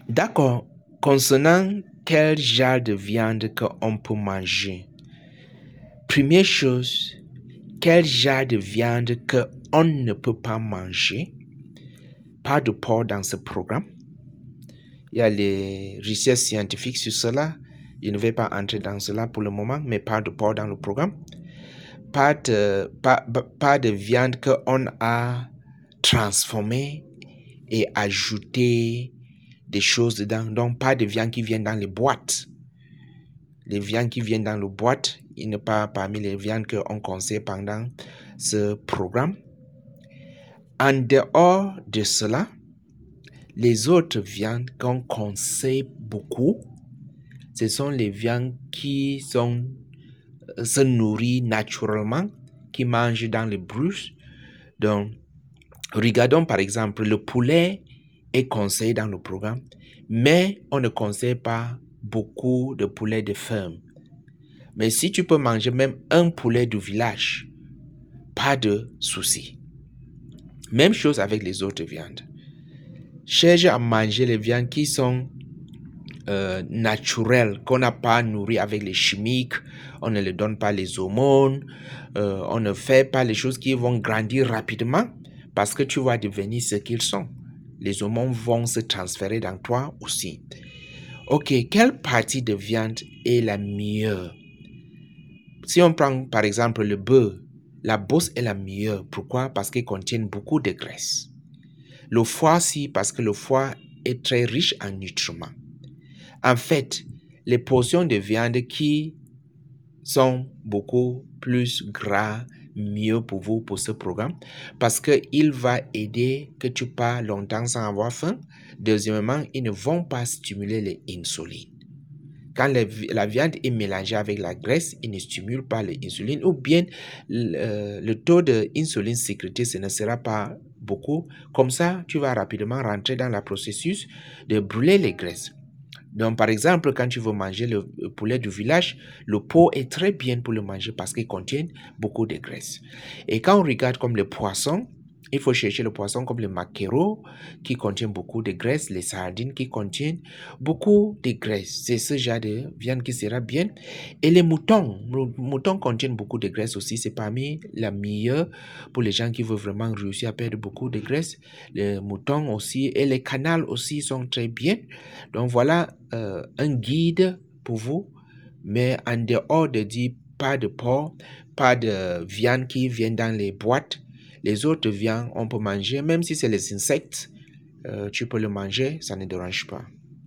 D'accord. Concernant quel genre de viande qu'on peut manger. Première chose, quel genre de viande qu'on ne peut pas manger. Pas de porc dans ce programme. Il y a les recherches scientifiques sur cela. Je ne vais pas entrer dans cela pour le moment, mais pas de porc dans le programme. Pas de viande qu'on a transformée et ajouté des choses dedans. Donc, pas de viande qui vient dans les boîtes. Les viandes qui viennent dans les boîtes, il n'est pas parmi les viandes qu'on conseille pendant ce programme. En dehors de cela, les autres viandes qu'on conseille beaucoup, ce sont les viandes qui se nourrissent naturellement, qui mangent dans les brouches. Donc, regardons par exemple, le poulet est conseillé dans le programme, mais on ne conseille pas beaucoup de poulet de ferme. Mais si tu peux manger même un poulet du village, pas de souci. Même chose avec les autres viandes. Cherche à manger les viandes qui sont naturelles, qu'on n'a pas nourries avec les chimiques. On ne leur donne pas les hormones. On ne fait pas les choses qui vont grandir rapidement parce que tu vas devenir ce qu'ils sont. Les hormones vont se transférer dans toi aussi. Ok, quelle partie de viande est la meilleure? Si on prend par exemple le bœuf, la bosse est la meilleure. Pourquoi? Parce qu'elle contient beaucoup de graisse. Le foie aussi, parce que le foie est très riche en nutriments. En fait, les portions de viande qui sont beaucoup plus gras, mieux pour vous pour ce programme, parce qu'il va aider que tu pars longtemps sans avoir faim. Deuxièmement, ils ne vont pas stimuler l'insuline. Quand la viande est mélangée avec la graisse, il ne stimule pas l'insuline ou bien le taux d'insuline sécrétée, ce ne sera pas beaucoup. Comme ça, tu vas rapidement rentrer dans le processus de brûler les graisses. Donc, par exemple, quand tu veux manger le poulet du village, le pot est très bien pour le manger parce qu'il contient beaucoup de graisse. Et quand on regarde comme le poisson, il faut chercher le poisson comme le maquereau qui contient beaucoup de graisse, les sardines qui contiennent beaucoup de graisse. C'est ce genre de viande qui sera bien. Et les moutons contiennent beaucoup de graisse aussi. C'est parmi la meilleure pour les gens qui veulent vraiment réussir à perdre beaucoup de graisse. Les moutons aussi et les canals aussi sont très bien. Donc voilà un guide pour vous. Mais en dehors de dire pas de porc, pas de viande qui vient dans les boîtes, les autres viandes, on peut manger, même si c'est les insectes, tu peux le manger, ça ne dérange pas.